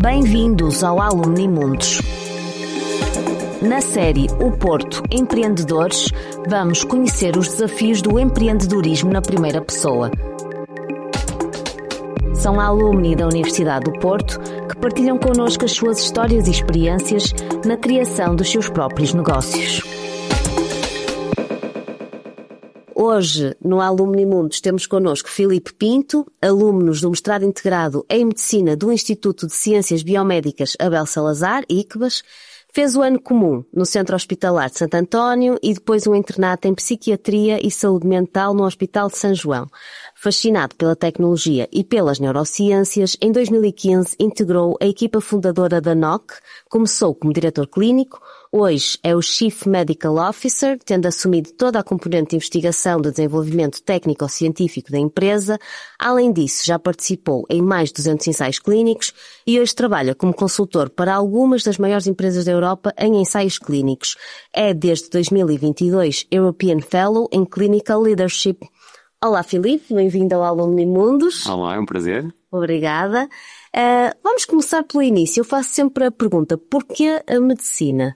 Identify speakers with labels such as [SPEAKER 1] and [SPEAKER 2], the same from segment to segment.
[SPEAKER 1] Bem-vindos ao Alumni Mundos. Na série O Porto Empreendedores, vamos conhecer os desafios do empreendedorismo na primeira pessoa. São alumni da Universidade do Porto que partilham connosco as suas histórias e experiências na criação dos seus próprios negócios. Hoje, no Alumni Mundos, temos connosco Filipe Pinto, alunos do mestrado integrado em Medicina do Instituto de Ciências Biomédicas Abel Salazar, ICBAS, fez o ano comum no Centro Hospitalar de Santo António e depois um internato em Psiquiatria e Saúde Mental no Hospital de São João. Fascinado pela tecnologia e pelas neurociências, em 2015 integrou a equipa fundadora da NOC, começou como diretor clínico, hoje é o Chief Medical Officer, tendo assumido toda a componente de investigação de desenvolvimento técnico-científico da empresa. Além disso, já participou em mais de 200 ensaios clínicos e hoje trabalha como consultor para algumas das maiores empresas da Europa em ensaios clínicos. É desde 2022 European Fellow em Clinical Leadership. Olá Filipe, bem-vindo ao Alumni Mundos.
[SPEAKER 2] Olá, é um prazer.
[SPEAKER 1] Obrigada. Vamos começar pelo início. Eu faço sempre a pergunta, porquê a medicina?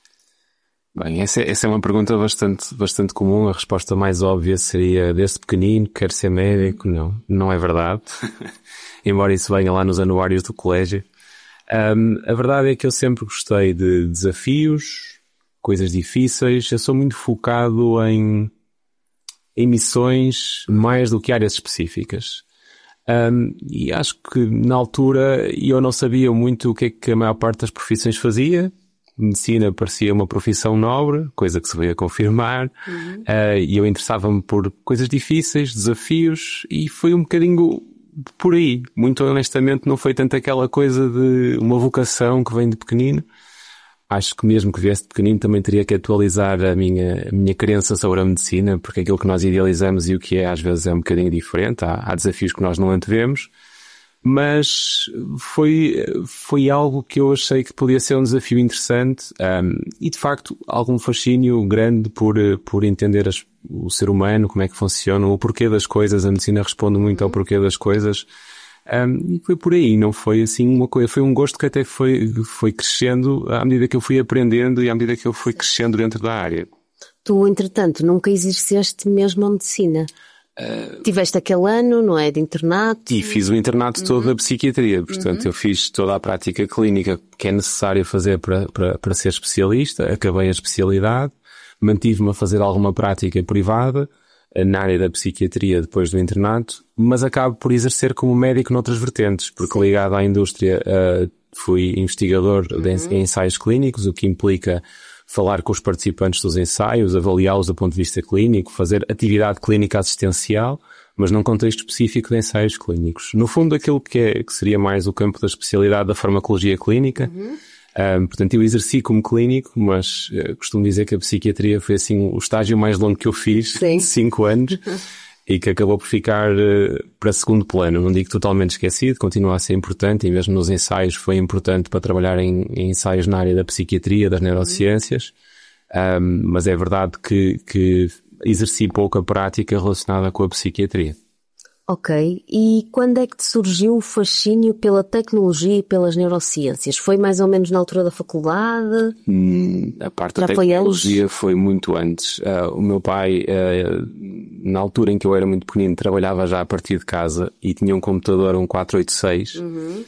[SPEAKER 2] Bem, essa é uma pergunta bastante comum. A resposta mais óbvia seria, desde pequenino, quero ser médico. Não é verdade. Embora isso venha lá nos anuários do colégio. A verdade é que eu sempre gostei de desafios, coisas difíceis. Eu sou muito focado em missões mais do que áreas específicas. E acho que na altura eu não sabia muito o que é que a maior parte das profissões fazia. Medicina parecia uma profissão nobre, coisa que se veio a confirmar. E eu interessava-me por coisas difíceis, desafios, e foi um bocadinho por aí. Muito honestamente, não foi tanto aquela coisa de uma vocação que vem de pequenino. Acho que mesmo que viesse de pequenino também teria que atualizar a minha crença sobre a medicina, porque aquilo que nós idealizamos e o que é às vezes é um bocadinho diferente. Há desafios que nós não antevemos, mas foi algo que eu achei que podia ser um desafio interessante, e de facto algum fascínio grande por entender o ser humano, como é que funciona, o porquê das coisas. A medicina responde muito ao porquê das coisas. E foi por aí, não foi assim uma coisa, foi um gosto que até foi crescendo à medida que eu fui aprendendo e à medida que eu fui crescendo dentro da área.
[SPEAKER 1] Tu, entretanto, nunca exerceste mesmo a medicina? Tiveste aquele ano, não é, de internato?
[SPEAKER 2] E fiz o internato todo da psiquiatria, portanto eu fiz toda a prática clínica que é necessária fazer para ser especialista, acabei a especialidade, mantive-me a fazer alguma prática privada na área da psiquiatria depois do internato, mas acabo por exercer como médico noutras vertentes, porque ligado à indústria fui investigador de ensaios clínicos, o que implica falar com os participantes dos ensaios, avaliá-los do ponto de vista clínico, fazer atividade clínica assistencial, mas num contexto específico de ensaios clínicos. No fundo, aquilo que seria mais o campo da especialidade da farmacologia clínica. Portanto, eu exerci como clínico, mas costumo dizer que a psiquiatria foi assim o estágio mais longo que eu fiz, de 5 anos, e que acabou por ficar para segundo plano. Não digo totalmente esquecido, continua a ser importante, e mesmo nos ensaios foi importante para trabalhar em ensaios na área da psiquiatria, das neurociências, mas é verdade que exerci pouca prática relacionada com a psiquiatria.
[SPEAKER 1] Ok, e quando é que te surgiu o fascínio pela tecnologia e pelas neurociências? Foi mais ou menos na altura da faculdade?
[SPEAKER 2] A parte da tecnologia foi muito antes. O meu pai, na altura em que eu era muito pequenino, trabalhava já a partir de casa e tinha um computador, um 486,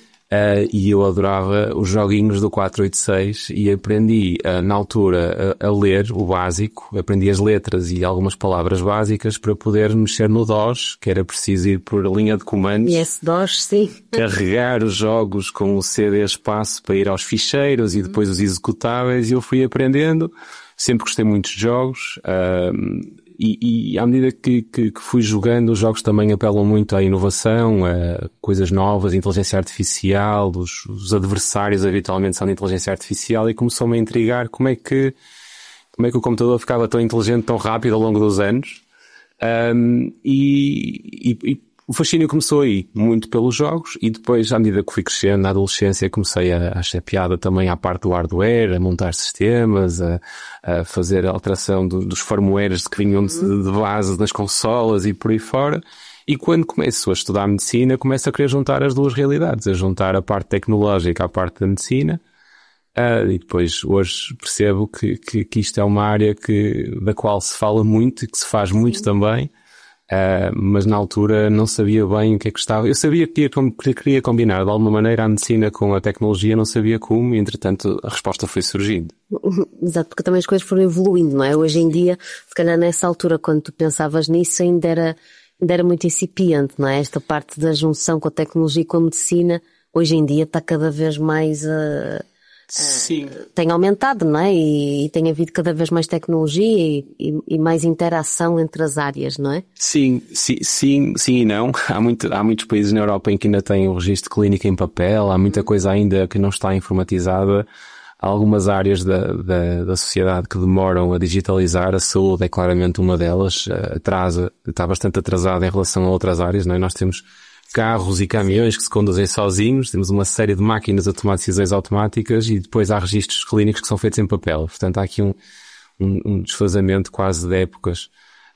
[SPEAKER 2] e eu adorava os joguinhos do 486 e aprendi, na altura, a ler o básico, aprendi as letras e algumas palavras básicas para poder mexer no DOS, que era preciso ir por linha de comandos.
[SPEAKER 1] DOS, sim.
[SPEAKER 2] Carregar os jogos com o CD espaço para ir aos ficheiros e depois os executáveis, e eu fui aprendendo. Sempre gostei muito de jogos, e à medida que fui jogando, os jogos também apelam muito à inovação, a coisas novas, inteligência artificial, os adversários habitualmente são de inteligência artificial, e começou-me a intrigar como é que o computador ficava tão inteligente tão rápido ao longo dos anos. E o fascínio começou aí, muito pelos jogos, e depois, à medida que fui crescendo, na adolescência, comecei a achar piada também à parte do hardware, a montar sistemas, a fazer a alteração dos firmwares que vinham de base das consolas e por aí fora. E quando começo a estudar medicina, começo a querer juntar as duas realidades, a juntar a parte tecnológica à parte da medicina. E depois hoje percebo que isto é uma área da qual se fala muito e que se faz muito também. Mas na altura não sabia bem o que é que estava. Eu sabia que queria combinar de alguma maneira a medicina com a tecnologia, não sabia como, e entretanto a resposta foi surgindo.
[SPEAKER 1] Exato, porque também as coisas foram evoluindo, não é? Hoje em dia, se calhar nessa altura, quando tu pensavas nisso, ainda era muito incipiente, não é? Esta parte da junção com a tecnologia e com a medicina, hoje em dia está cada vez mais...
[SPEAKER 2] Sim.
[SPEAKER 1] Tem aumentado, não é? E tem havido cada vez mais tecnologia e mais interação entre as áreas, não é?
[SPEAKER 2] Sim e não. Há muitos países na Europa em que ainda têm o registro clínico em papel, há muita coisa ainda que não está informatizada. Há algumas áreas da sociedade que demoram a digitalizar, a saúde é claramente uma delas, está bastante atrasada em relação a outras áreas, não é? Nós temos carros e caminhões que se conduzem sozinhos, temos uma série de máquinas a tomar decisões automáticas e depois há registros clínicos que são feitos em papel. Portanto, há aqui um desfazamento quase de épocas.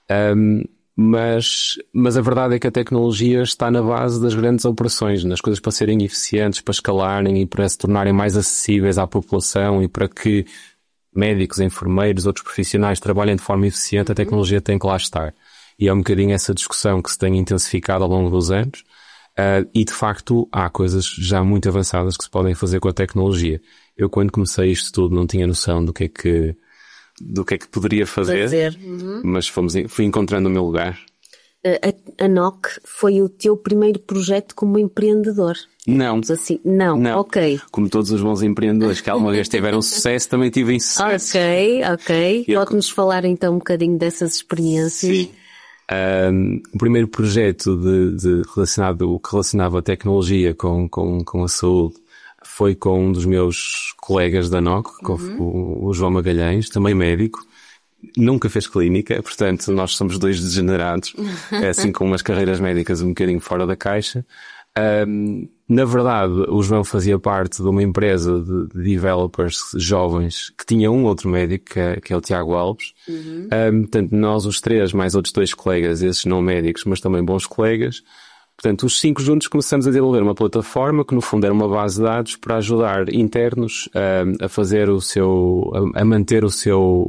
[SPEAKER 2] Mas a verdade é que a tecnologia está na base das grandes operações, nas coisas para serem eficientes, para escalarem e para se tornarem mais acessíveis à população e para que médicos, enfermeiros, outros profissionais trabalhem de forma eficiente, a tecnologia tem que lá estar. E é um bocadinho essa discussão que se tem intensificado ao longo dos anos. E de facto há coisas já muito avançadas que se podem fazer com a tecnologia. Eu quando comecei isto tudo não tinha noção do que é que poderia fazer. Mas fui encontrando o meu lugar.
[SPEAKER 1] A NOC foi o teu primeiro projeto como empreendedor?
[SPEAKER 2] Não.
[SPEAKER 1] Assim, não. Ok.
[SPEAKER 2] Como todos os bons empreendedores que alguma vez tiveram sucesso, também tive insucesso.
[SPEAKER 1] Ok. Pode-nos falar então um bocadinho dessas experiências?
[SPEAKER 2] Sim. O primeiro projeto que relacionava a tecnologia com a saúde foi com um dos meus colegas da NOC, o João Magalhães, também médico. Nunca fez clínica, portanto nós somos dois degenerados, assim com umas carreiras médicas um bocadinho fora da caixa. Na verdade, o João fazia parte de uma empresa de developers jovens que tinha um outro médico, que é o Tiago Alves. Portanto, nós os três, mais outros dois colegas, esses não médicos, mas também bons colegas. Portanto, os 5 juntos começamos a desenvolver uma plataforma que no fundo era uma base de dados para ajudar internos a fazer a manter as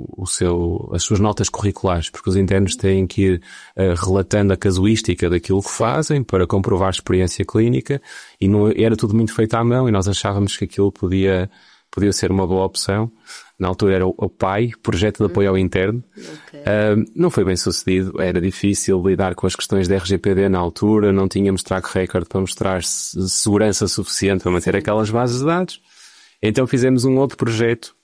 [SPEAKER 2] suas notas curriculares, porque os internos têm que ir relatando a casuística daquilo que fazem para comprovar a experiência clínica e era tudo muito feito à mão e nós achávamos que aquilo podia ser uma boa opção. Na altura era o PAI, Projeto de Apoio ao Interno. Okay. Não foi bem sucedido, era difícil lidar com as questões da RGPD na altura, não tínhamos track record para mostrar segurança suficiente para manter aquelas bases de dados. Então fizemos um outro projeto,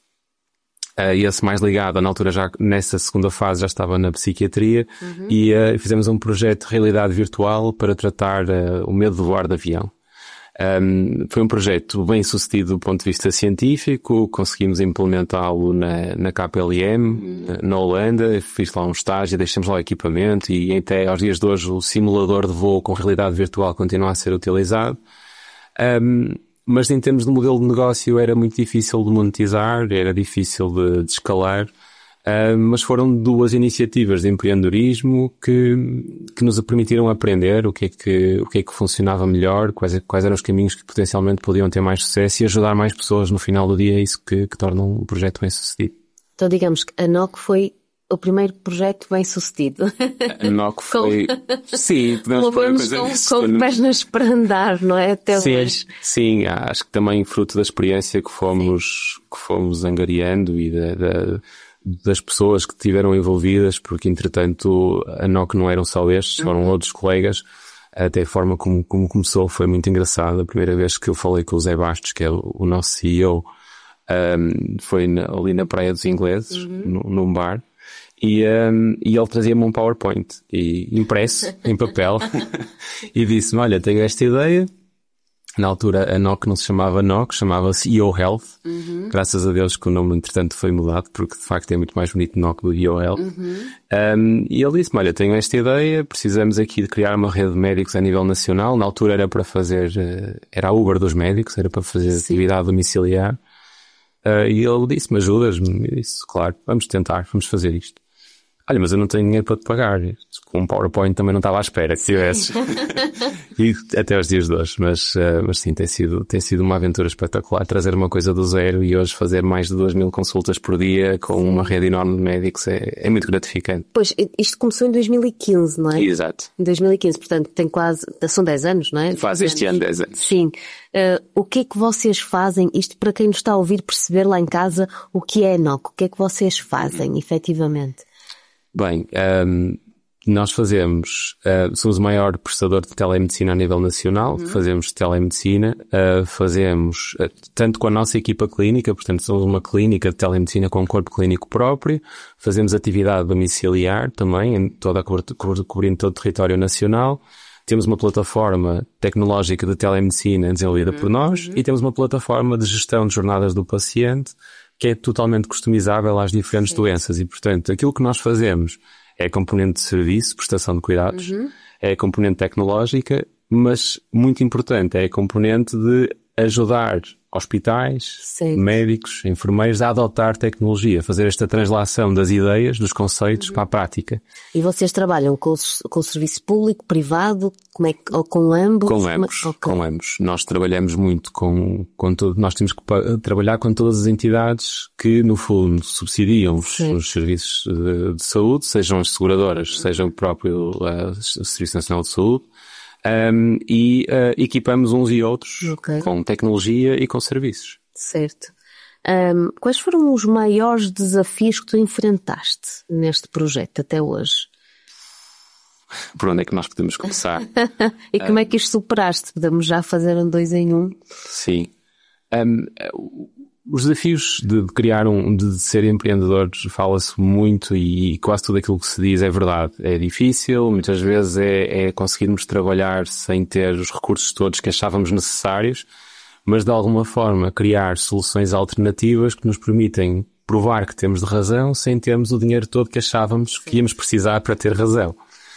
[SPEAKER 2] esse mais ligado, na altura já nessa segunda fase já estava na psiquiatria, e fizemos um projeto de realidade virtual para tratar o medo de voar de avião. Foi um projeto bem sucedido do ponto de vista científico, conseguimos implementá-lo na KPLM, na Holanda, fiz lá um estágio, deixamos lá o equipamento e até aos dias de hoje o simulador de voo com realidade virtual continua a ser utilizado. Mas em termos de modelo de negócio era muito difícil de monetizar, era difícil de escalar. Mas foram 2 iniciativas de empreendedorismo que nos permitiram aprender o que é que funcionava melhor, quais eram os caminhos que potencialmente podiam ter mais sucesso e ajudar mais pessoas no final do dia, isso que torna um projeto bem sucedido.
[SPEAKER 1] Então digamos que a NOC foi o primeiro projeto bem sucedido.
[SPEAKER 2] A NOC foi... Sim, podemos pôr a coisa nisso.
[SPEAKER 1] Com pernas para andar, não é? Até hoje.
[SPEAKER 2] Sim, acho que também fruto da experiência que fomos angariando e das pessoas que estiveram envolvidas, porque entretanto a NOC não eram só estes, foram outros colegas. Até a forma como começou foi muito engraçada. A primeira vez que eu falei com o Zé Bastos, que é o nosso CEO, foi ali na Praia dos Ingleses, num bar, e ele trazia-me um PowerPoint impresso em papel e disse-me, olha, tenho esta ideia. Na altura a NOC não se chamava NOC, chamava-se EO Health. Graças a Deus que o nome entretanto foi mudado, porque de facto é muito mais bonito NOC do EO Health. E ele disse-me, olha, tenho esta ideia, precisamos aqui de criar uma rede de médicos a nível nacional. Na altura era para fazer, era a Uber dos médicos, era para fazer atividade domiciliar. E ele disse-me, ajudas-me? Eu disse, claro, vamos tentar, vamos fazer isto. Olha, mas eu não tenho dinheiro para te pagar. Com um PowerPoint também não estava à espera que tivesses. E até os dias de hoje. Mas sim, tem sido uma aventura espetacular trazer uma coisa do zero e hoje fazer mais de 2.000 consultas por dia com uma rede enorme de médicos é muito gratificante.
[SPEAKER 1] Pois, isto começou em 2015, não é?
[SPEAKER 2] Exato.
[SPEAKER 1] Em 2015, portanto, são 10 anos, não é?
[SPEAKER 2] Faz este ano 10 anos.
[SPEAKER 1] Sim. O que é que vocês fazem? Isto para quem nos está a ouvir perceber lá em casa o que é a ENOC. O que é que vocês fazem, efetivamente?
[SPEAKER 2] Bem, nós somos o maior prestador de telemedicina a nível nacional, fazemos telemedicina, fazemos tanto com a nossa equipa clínica, portanto somos uma clínica de telemedicina com um corpo clínico próprio, fazemos atividade domiciliar também, cobrindo todo o território nacional, temos uma plataforma tecnológica de telemedicina desenvolvida por nós e temos uma plataforma de gestão de jornadas do paciente que é totalmente customizável às diferentes doenças e, portanto, aquilo que nós fazemos é a componente de serviço, prestação de cuidados, é a componente tecnológica, mas, muito importante, é a componente de ajudar hospitais, médicos, enfermeiros a adotar tecnologia, fazer esta translação das ideias, dos conceitos para a prática.
[SPEAKER 1] E vocês trabalham com o serviço público, privado, ou com ambos?
[SPEAKER 2] Com ambos. Nós trabalhamos muito com tudo. Nós temos que trabalhar com todas as entidades que, no fundo, subsidiam os serviços de saúde, sejam as seguradoras, seja o próprio Serviço Nacional de Saúde, e equipamos uns e outros com tecnologia e com serviços.
[SPEAKER 1] Certo. Quais foram os maiores desafios que tu enfrentaste neste projeto até hoje?
[SPEAKER 2] Por onde é que nós podemos começar?
[SPEAKER 1] E como é que isto superaste? Podemos já fazer um 2 em 1?
[SPEAKER 2] Sim. Os desafios de de ser empreendedor, fala-se muito e quase tudo aquilo que se diz é verdade. É difícil, muitas vezes é conseguirmos trabalhar sem ter os recursos todos que achávamos necessários, mas de alguma forma criar soluções alternativas que nos permitem provar que temos de razão sem termos o dinheiro todo que achávamos que íamos precisar para ter razão.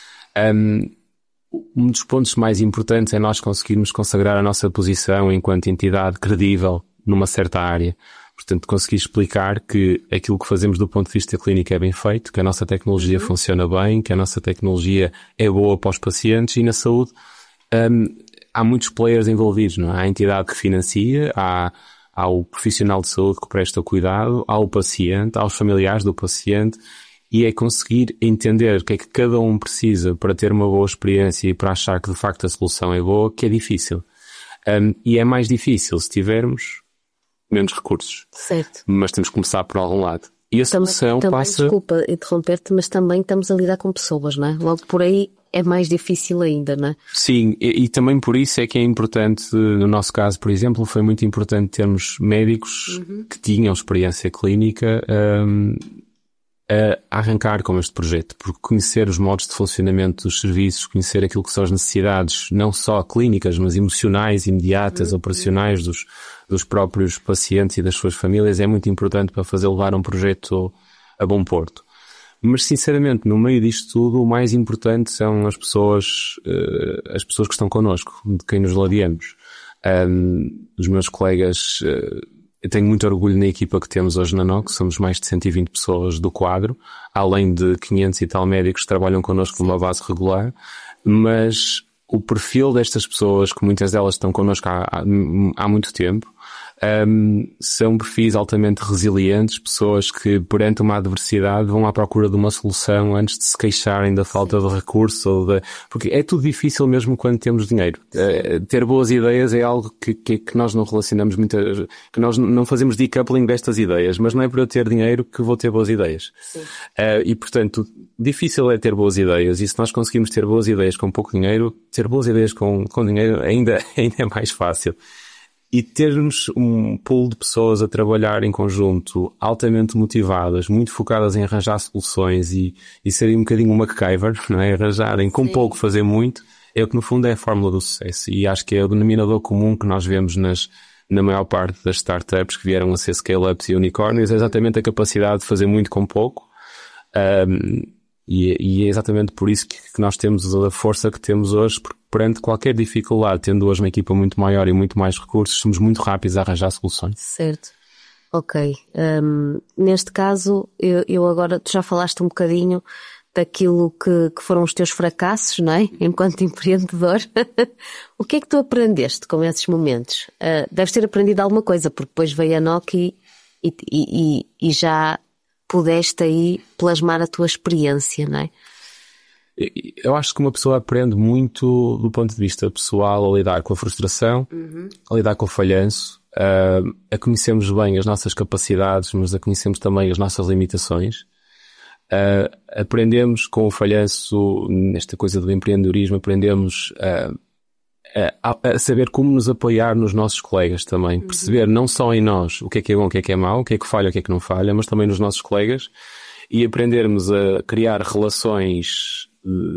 [SPEAKER 2] Um dos pontos mais importantes é nós conseguirmos consagrar a nossa posição enquanto entidade credível numa certa área. Portanto, conseguir explicar que aquilo que fazemos do ponto de vista clínico é bem feito, que a nossa tecnologia funciona bem, que a nossa tecnologia é boa para os pacientes e na saúde há muitos players envolvidos, não é? Há a entidade que financia, há o profissional de saúde que presta o cuidado, há o paciente, há os familiares do paciente e é conseguir entender o que é que cada um precisa para ter uma boa experiência e para achar que de facto a solução é boa, que é difícil. E é mais difícil se tivermos menos recursos.
[SPEAKER 1] Certo.
[SPEAKER 2] Mas temos que começar por algum lado. E a solução passa...
[SPEAKER 1] Desculpa interromper-te, mas também estamos a lidar com pessoas, não é? Logo por aí é mais difícil ainda, não é?
[SPEAKER 2] Sim, e também por isso é que é importante, no nosso caso, por exemplo, foi muito importante termos médicos que tinham experiência clínica a arrancar com este projeto, porque conhecer os modos de funcionamento dos serviços, conhecer aquilo que são as necessidades, não só clínicas, mas emocionais, imediatas, operacionais dos próprios pacientes e das suas famílias, é muito importante para fazer levar um projeto a bom porto. Mas, sinceramente, no meio disto tudo, o mais importante são as pessoas que estão connosco, de quem nos ladeamos. Os meus colegas... Eu tenho muito orgulho na equipa que temos hoje na ENOC, somos mais de 120 pessoas do quadro, além de 500 e tal médicos que trabalham connosco numa base regular, mas o perfil destas pessoas, que muitas delas estão connosco há muito tempo, são perfis altamente resilientes, pessoas que perante uma adversidade vão à procura de uma solução antes de se queixarem da falta de recursos porque é tudo difícil mesmo quando temos dinheiro. Ter boas ideias é algo que nós não relacionamos que nós não fazemos decoupling destas ideias, mas não é por eu ter dinheiro que vou ter boas ideias. E portanto, difícil é ter boas ideias, e se nós conseguimos ter boas ideias com pouco dinheiro, ter boas ideias com dinheiro ainda é mais fácil. E termos um pool de pessoas a trabalhar em conjunto, altamente motivadas, muito focadas em arranjar soluções e serem um bocadinho um MacGyver, não é? Arranjarem com pouco fazer muito, é o que no fundo é a fórmula do sucesso. E acho que é o denominador comum que nós vemos na maior parte das startups que vieram a ser scale-ups e unicórnios, é exatamente a capacidade de fazer muito com pouco. E é exatamente por isso que nós temos a força que temos hoje, porque perante qualquer dificuldade, tendo hoje uma equipa muito maior e muito mais recursos, somos muito rápidos a arranjar soluções.
[SPEAKER 1] Certo. Ok. Neste caso, eu agora, tu já falaste um bocadinho daquilo que foram os teus fracassos, não é? Enquanto empreendedor. O que é que tu aprendeste com esses momentos? Deves ter aprendido alguma coisa, porque depois veio a NOC e já pudeste aí plasmar a tua experiência, não é?
[SPEAKER 2] Eu acho que uma pessoa aprende muito do ponto de vista pessoal a lidar com a frustração, a lidar com o falhanço, a conhecermos bem as nossas capacidades, mas a conhecermos também as nossas limitações. Aprendemos com o falhanço, nesta coisa do empreendedorismo, aprendemos a saber como nos apoiar nos nossos colegas também. Perceber não só em nós o que é bom, o que é mau, o que é que falha, o que é que não falha, mas também nos nossos colegas, e aprendermos a criar relações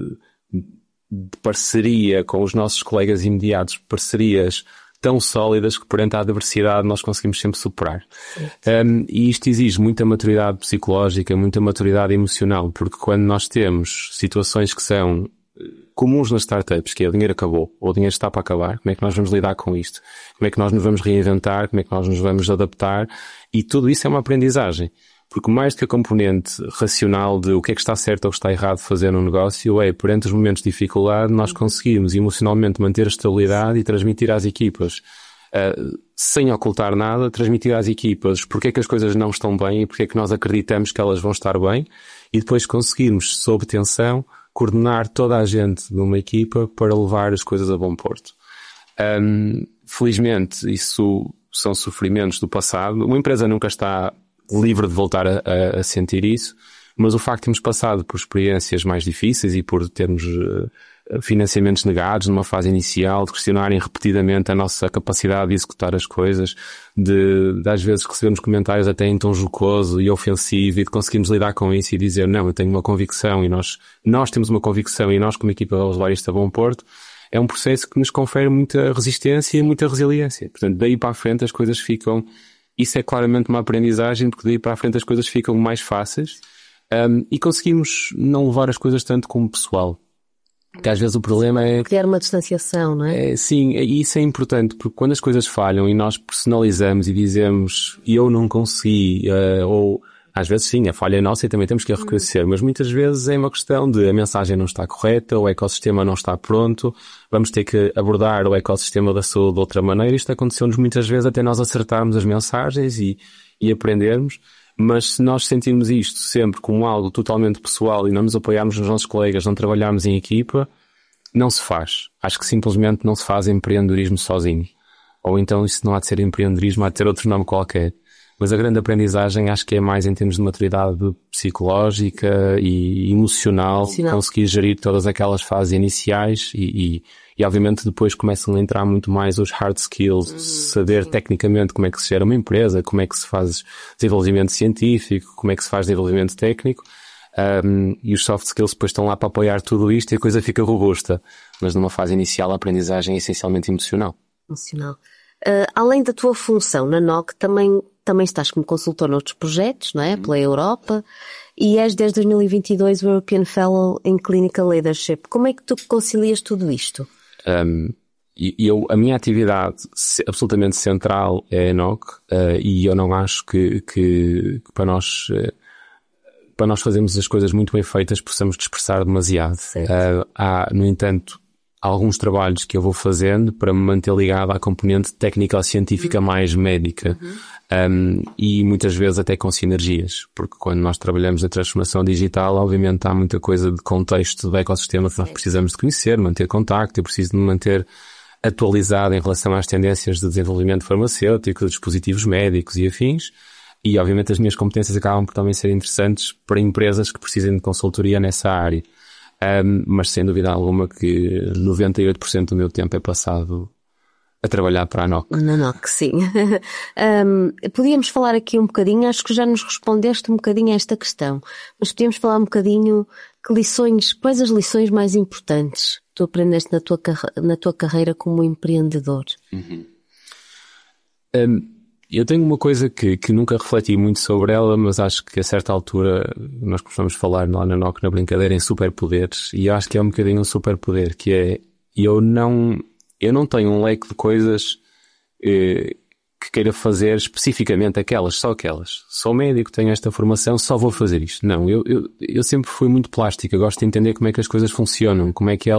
[SPEAKER 2] de parceria com os nossos colegas imediatos, parcerias tão sólidas que perante a adversidade nós conseguimos sempre superar. E isto exige muita maturidade psicológica, muita maturidade emocional, porque quando nós temos situações que são comuns nas startups, que é o dinheiro acabou, ou o dinheiro está para acabar, como é que nós vamos lidar com isto? Como é que nós nos vamos reinventar? Como é que nós nos vamos adaptar? E tudo isso é uma aprendizagem. Porque mais do que a componente racional de o que é que está certo ou o que está errado de fazer no negócio, perante os momentos de dificuldade, nós conseguimos emocionalmente manter a estabilidade e transmitir às equipas, sem ocultar nada, transmitir às equipas porque é que as coisas não estão bem e porque é que nós acreditamos que elas vão estar bem, e depois conseguirmos, sob tensão, coordenar toda a gente de uma equipa para levar as coisas a bom porto. Felizmente, isso são sofrimentos do passado. Uma empresa nunca está livre de voltar a sentir isso, mas o facto de termos passado por experiências mais difíceis e por termos financiamentos negados numa fase inicial, de questionarem repetidamente a nossa capacidade de executar as coisas, de às vezes recebermos comentários até em tom jocoso e ofensivo, e de conseguirmos lidar com isso e dizer, não, eu tenho uma convicção e nós temos uma convicção e nós como equipa vamos levar isto a bom porto, é um processo que nos confere muita resistência e muita resiliência. Portanto, daí para a frente as coisas ficam... Isso é claramente uma aprendizagem, porque daí para a frente as coisas ficam mais fáceis, e conseguimos não levar as coisas tanto como pessoal. Porque às vezes o problema é...
[SPEAKER 1] Criar uma distanciação, não é?
[SPEAKER 2] Sim, e isso é importante, porque quando as coisas falham e nós personalizamos e dizemos eu não consegui, ou às vezes sim, a falha é nossa e também temos que a reconhecer, mas muitas vezes é uma questão de a mensagem não está correta, o ecossistema não está pronto, vamos ter que abordar o ecossistema da saúde de outra maneira. Isto aconteceu-nos muitas vezes até nós acertarmos as mensagens e aprendermos, mas se nós sentirmos isto sempre como algo totalmente pessoal e não nos apoiarmos nos nossos colegas, não trabalharmos em equipa, não se faz. Acho que simplesmente não se faz empreendedorismo sozinho. Ou então isso não há de ser empreendedorismo, há de ter outro nome qualquer. Mas a grande aprendizagem acho que é mais em termos de maturidade psicológica e emocional, conseguir gerir todas aquelas fases iniciais e obviamente depois começam a entrar muito mais os hard skills, saber tecnicamente como é que se gera uma empresa, como é que se faz desenvolvimento científico, como é que se faz desenvolvimento técnico, e os soft skills depois estão lá para apoiar tudo isto e a coisa fica robusta. Mas numa fase inicial a aprendizagem é essencialmente emocional.
[SPEAKER 1] Além da tua função na NOC, também estás como consultor noutros projetos, não é? Pela Europa, e és desde 2022 o European Fellow in Clinical Leadership. Como é que tu concilias tudo isto?
[SPEAKER 2] A minha atividade absolutamente central é a NOC, e eu não acho que para nós fazermos as coisas muito bem feitas possamos dispersar demasiado. Há, no entanto, alguns trabalhos que eu vou fazendo para me manter ligado à componente técnico-científica mais médica, e muitas vezes até com sinergias, porque quando nós trabalhamos na transformação digital, obviamente há muita coisa de contexto do ecossistema que nós precisamos de conhecer, manter contacto. Eu preciso de me manter atualizado em relação às tendências de desenvolvimento farmacêutico, de dispositivos médicos e afins, e obviamente as minhas competências acabam por também ser interessantes para empresas que precisem de consultoria nessa área. Mas sem dúvida alguma que 98% do meu tempo é passado a trabalhar para a NOC.
[SPEAKER 1] Na NOC, sim. Podíamos falar aqui um bocadinho, acho que já nos respondeste um bocadinho a esta questão, mas podíamos falar um bocadinho quais as lições mais importantes que tu aprendeste na tua carreira como empreendedor?
[SPEAKER 2] Eu tenho uma coisa que nunca refleti muito sobre ela, mas acho que a certa altura nós costumamos falar lá na NOC, na brincadeira, em superpoderes, e acho que é um bocadinho um superpoder, que é eu não tenho um leque de coisas que queira fazer especificamente aquelas, só aquelas. Sou médico, tenho esta formação, só vou fazer isto. Não, eu sempre fui muito plástico, eu gosto de entender como é que as coisas funcionam, como é que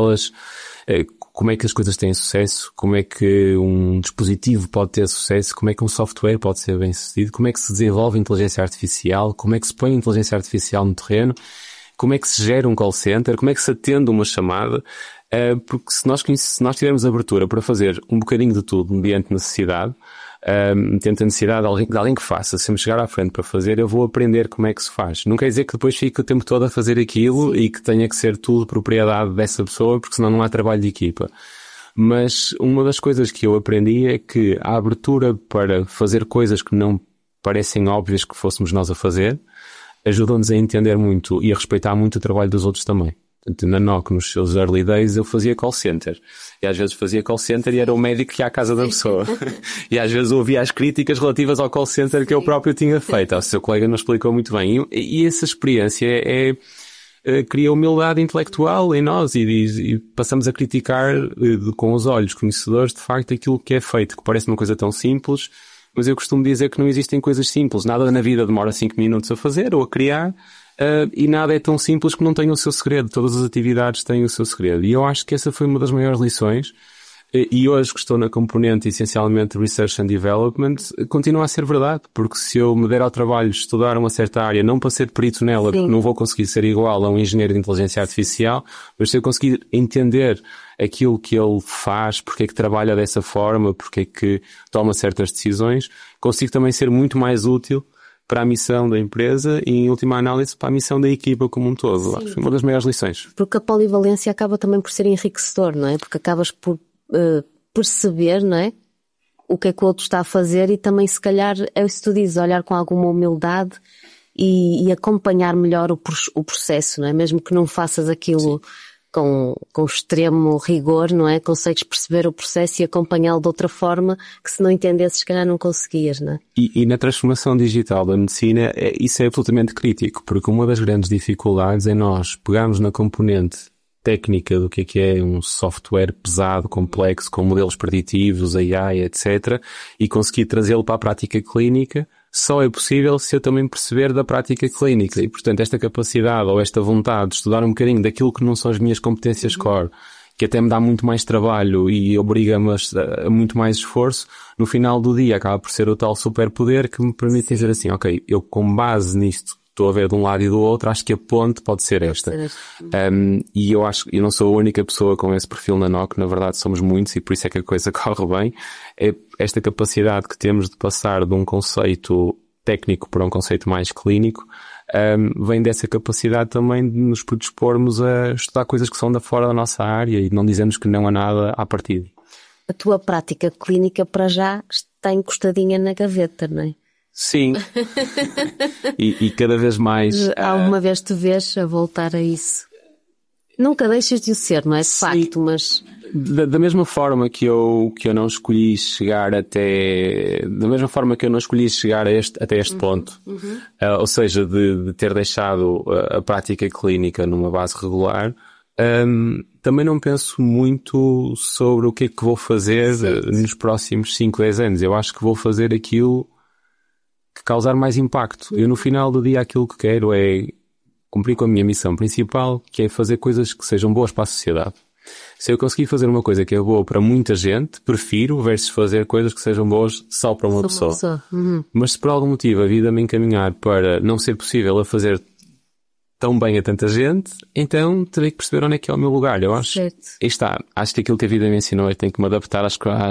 [SPEAKER 2] as coisas têm sucesso, como é que um dispositivo pode ter sucesso, como é que um software pode ser bem sucedido, como é que se desenvolve inteligência artificial, como é que se põe inteligência artificial no terreno, como é que se gera um call center, como é que se atende uma chamada, porque se nós tivermos abertura para fazer um bocadinho de tudo mediante necessidade, mediante a necessidade de alguém que faça, se me chegar à frente para fazer, eu vou aprender como é que se faz. Não quer dizer que depois fique o tempo todo a fazer aquilo e que tenha que ser tudo propriedade dessa pessoa, porque senão não há trabalho de equipa. Mas uma das coisas que eu aprendi é que a abertura para fazer coisas que não parecem óbvias que fôssemos nós a fazer, ajudou-nos a entender muito e a respeitar muito o trabalho dos outros também. Portanto, na NOC, nos seus early days, eu fazia call center. E às vezes fazia call center e era o médico que ia à casa da pessoa. E às vezes ouvia as críticas relativas ao call center que eu próprio tinha feito. O seu colega não explicou muito bem. E essa experiência cria humildade intelectual em nós e passamos a criticar com os olhos conhecedores, de facto, aquilo que é feito, que parece uma coisa tão simples. Mas eu costumo dizer que não existem coisas simples. Nada na vida demora 5 minutos a fazer ou a criar. E nada é tão simples que não tenha o seu segredo. Todas as atividades têm o seu segredo. E eu acho que essa foi uma das maiores lições. E hoje que estou na componente essencialmente Research and Development, continua a ser verdade. Porque se eu me der ao trabalho de estudar uma certa área, não para ser perito nela, porque não vou conseguir ser igual a um engenheiro de inteligência artificial, mas se eu conseguir entender aquilo que ele faz, porque é que trabalha dessa forma, porque é que toma certas decisões, consigo também ser muito mais útil para a missão da empresa e, em última análise, para a missão da equipa como um todo. Acho que foi uma das maiores lições.
[SPEAKER 1] Porque a polivalência acaba também por ser enriquecedor, não é? Porque acabas por perceber, não é? O que é que o outro está a fazer e também, se calhar, é isso que tu dizes, olhar com alguma humildade e acompanhar melhor o processo, não é? Mesmo que não faças aquilo com extremo rigor, não é? Consegues perceber o processo e acompanhá-lo de outra forma que, se não entendesses, se calhar não conseguias, não é?
[SPEAKER 2] E na transformação digital da medicina, isso é absolutamente crítico, porque uma das grandes dificuldades é nós pegarmos na componente técnica do que é um software pesado, complexo, com modelos preditivos, AI, etc., e conseguir trazê-lo para a prática clínica. Só é possível se eu também perceber da prática clínica. E, portanto, esta capacidade ou esta vontade de estudar um bocadinho daquilo que não são as minhas competências core, que até me dá muito mais trabalho e obriga-me a muito mais esforço, no final do dia acaba por ser o tal superpoder que me permite dizer assim, ok, eu com base nisto estou a ver de um lado e do outro, acho que a ponte pode ser esta. E eu não sou a única pessoa com esse perfil na NOC, na verdade somos muitos e por isso é que a coisa corre bem. É esta capacidade que temos de passar de um conceito técnico para um conceito mais clínico, vem dessa capacidade também de nos predispormos a estudar coisas que são da fora da nossa área e não dizemos que não há nada à partida.
[SPEAKER 1] A tua prática clínica para já está encostadinha na gaveta, não é?
[SPEAKER 2] Sim. e cada vez mais...
[SPEAKER 1] Alguma vez te vês a voltar a isso? Nunca deixas de o ser, não é? De facto, mas...
[SPEAKER 2] Da mesma forma que eu não escolhi chegar até... Da mesma forma que eu não escolhi chegar até este ponto. Ou seja, de ter deixado a prática clínica numa base regular, também não penso muito sobre o que é que vou fazer nos próximos 5, 10 anos. Eu acho que vou fazer aquilo que causar mais impacto. Eu, no final do dia, aquilo que quero é cumprir com a minha missão principal, que é fazer coisas que sejam boas para a sociedade. Se eu conseguir fazer uma coisa que é boa para muita gente, prefiro versus fazer coisas que sejam boas só para uma pessoa. Mas se por algum motivo a vida me encaminhar para não ser possível a fazer tão bem a tanta gente, então terei que perceber onde é que é o meu lugar. Eu acho, acho que aquilo que a vida me ensinou é que tenho que me adaptar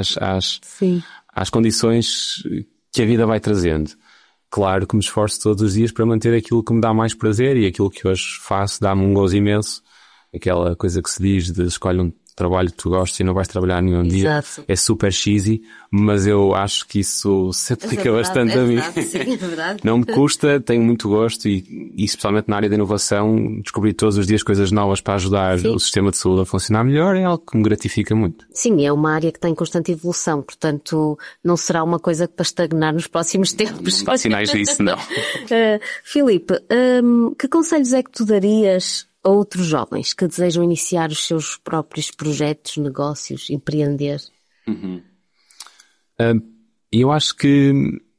[SPEAKER 2] às condições que a vida vai trazendo. Claro que me esforço todos os dias para manter aquilo que me dá mais prazer e aquilo que hoje faço dá-me um gozo imenso. Aquela coisa que se diz de escolhe um trabalho que tu gostes e não vais trabalhar nenhum dia. É super cheesy, mas eu acho que isso se aplica bastante a mim.
[SPEAKER 1] Sim, é verdade.
[SPEAKER 2] Não me custa, tenho muito gosto e especialmente na área da inovação, descobrir todos os dias coisas novas para ajudar o sistema de saúde a funcionar melhor é algo que me gratifica muito.
[SPEAKER 1] Sim, é uma área que tem constante evolução, portanto não será uma coisa para estagnar nos próximos tempos.
[SPEAKER 2] Não há sinais disso, não.
[SPEAKER 1] Filipe, que conselhos é que tu darias a outros jovens que desejam iniciar os seus próprios projetos, negócios, empreender?
[SPEAKER 2] eu acho que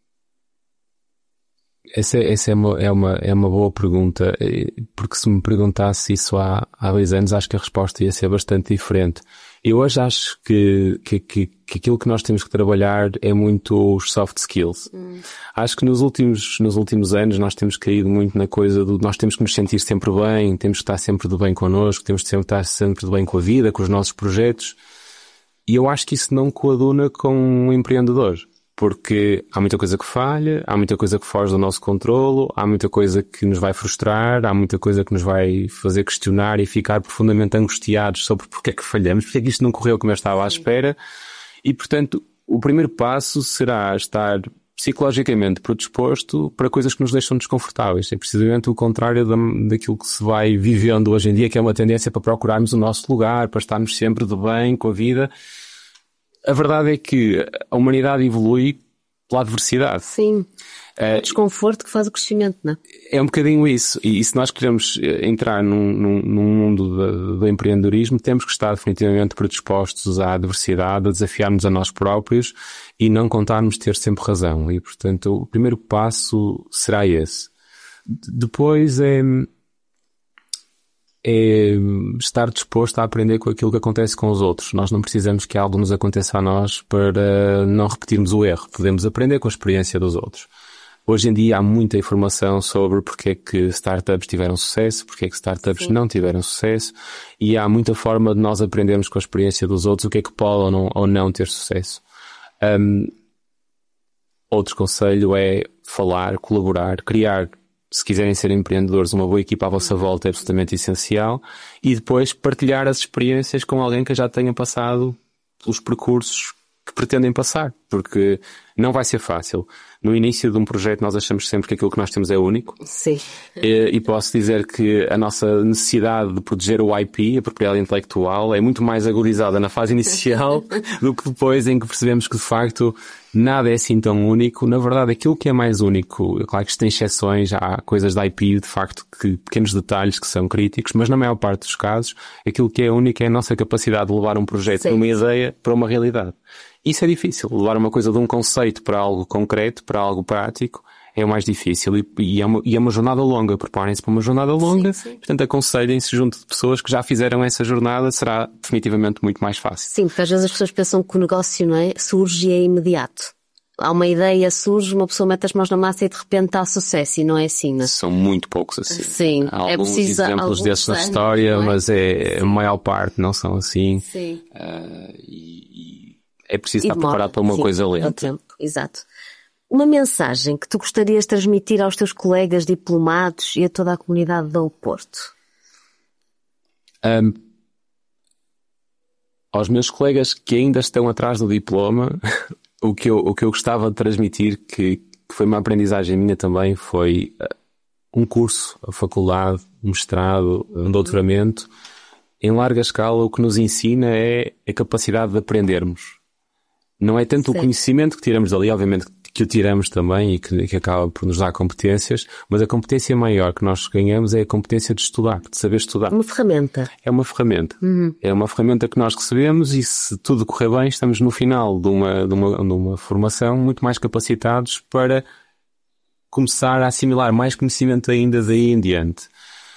[SPEAKER 2] essa é uma boa pergunta, porque se me perguntasse isso há 2 anos, acho que a resposta ia ser bastante diferente. Eu hoje acho que aquilo que nós temos que trabalhar é muito os soft skills. Acho que nos últimos anos nós temos caído muito na coisa do nós temos que nos sentir sempre bem, temos que estar sempre de bem connosco, temos que estar sempre de bem com a vida, com os nossos projetos. E eu acho que isso não coaduna com um empreendedor. Porque há muita coisa que falha, há muita coisa que foge do nosso controlo, há muita coisa que nos vai frustrar, há muita coisa que nos vai fazer questionar e ficar profundamente angustiados sobre porque é que falhamos, porque é que isto não correu como eu estava à espera. E, portanto, o primeiro passo será estar psicologicamente predisposto para coisas que nos deixam desconfortáveis. É precisamente o contrário daquilo que se vai vivendo hoje em dia, que é uma tendência para procurarmos o nosso lugar, para estarmos sempre de bem com a vida. A verdade é que a humanidade evolui pela adversidade.
[SPEAKER 1] Sim. O desconforto que faz o crescimento, não é?
[SPEAKER 2] É um bocadinho isso. E se nós queremos entrar num mundo do empreendedorismo, temos que estar definitivamente predispostos à adversidade, a desafiar-nos a nós próprios e não contarmos ter sempre razão. E, portanto, o primeiro passo será esse. Depois é estar disposto a aprender com aquilo que acontece com os outros. Nós não precisamos que algo nos aconteça a nós para não repetirmos o erro. Podemos aprender com a experiência dos outros. Hoje em dia há muita informação sobre porque é que startups tiveram sucesso, porque é que startups não tiveram sucesso, e há muita forma de nós aprendermos com a experiência dos outros o que é que pode ou não ter sucesso. Outro conselho é falar, colaborar, criar. Se quiserem ser empreendedores, uma boa equipa à vossa volta é absolutamente essencial. E depois partilhar as experiências com alguém que já tenha passado pelos percursos que pretendem passar. Porque não vai ser fácil. No início de um projeto nós achamos sempre que aquilo que nós temos é único.
[SPEAKER 1] Sim.
[SPEAKER 2] E posso dizer que a nossa necessidade de proteger o IP, a propriedade intelectual, é muito mais agudizada na fase inicial do que depois em que percebemos que de facto nada é assim tão único. Na verdade, aquilo que é mais único, claro que isto tem exceções, há coisas da IP, de facto, que pequenos detalhes que são críticos, mas na maior parte dos casos, aquilo que é único é a nossa capacidade de levar um projeto de uma ideia para uma realidade. Isso é difícil. Levar uma coisa de um conceito para algo concreto, para algo prático, é o mais difícil. E é uma jornada longa. Preparem-se para uma jornada longa. Sim. Portanto, aconselhem-se junto de pessoas que já fizeram essa jornada. Será definitivamente muito mais fácil.
[SPEAKER 1] Sim, porque às vezes as pessoas pensam que o negócio, não é, surge e é imediato. Há uma ideia, surge, uma pessoa mete as mãos na massa e de repente está sucesso. E não é assim, não é?
[SPEAKER 2] São muito poucos assim.
[SPEAKER 1] Sim.
[SPEAKER 2] Há alguns exemplos desses na história, é? Mas a maior parte não são assim.
[SPEAKER 1] Sim.
[SPEAKER 2] É preciso estar preparado para uma coisa lenta.
[SPEAKER 1] Tempo. Exato. Uma mensagem que tu gostarias de transmitir aos teus colegas diplomados e a toda a comunidade do Porto?
[SPEAKER 2] Aos meus colegas que ainda estão atrás do diploma, o que eu gostava de transmitir, que foi uma aprendizagem minha também, foi um curso, a faculdade, um mestrado, um doutoramento. Em larga escala, o que nos ensina é a capacidade de aprendermos. Não é tanto o conhecimento que tiramos dali, obviamente que o tiramos também e que acaba por nos dar competências, mas a competência maior que nós ganhamos é a competência de estudar, de saber estudar.
[SPEAKER 1] Uma ferramenta.
[SPEAKER 2] É uma ferramenta. É uma ferramenta que nós recebemos e se tudo correr bem, estamos no final de uma formação muito mais capacitados para começar a assimilar mais conhecimento ainda daí em diante.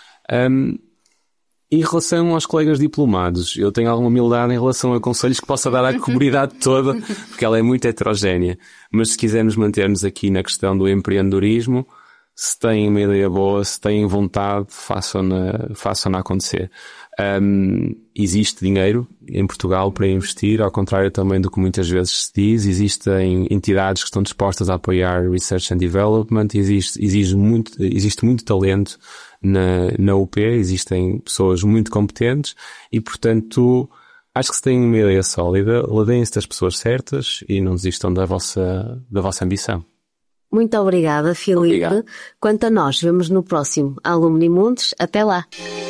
[SPEAKER 2] Em relação aos colegas diplomados, eu tenho alguma humildade em relação a conselhos que possa dar à comunidade toda, porque ela é muito heterogénea. Mas se quisermos manter-nos aqui na questão do empreendedorismo, se têm uma ideia boa, se têm vontade, façam-na acontecer. Existe dinheiro em Portugal para investir, ao contrário também do que muitas vezes se diz. Existem entidades que estão dispostas a apoiar Research and Development, existe muito talento na UP, existem pessoas muito competentes e, portanto, acho que se têm uma ideia sólida, ladeiem-se das pessoas certas e não desistam da vossa ambição.
[SPEAKER 1] Muito obrigada, Filipe.
[SPEAKER 2] Obrigado.
[SPEAKER 1] Quanto a nós, vemos no próximo Alumni Mundos. Até lá!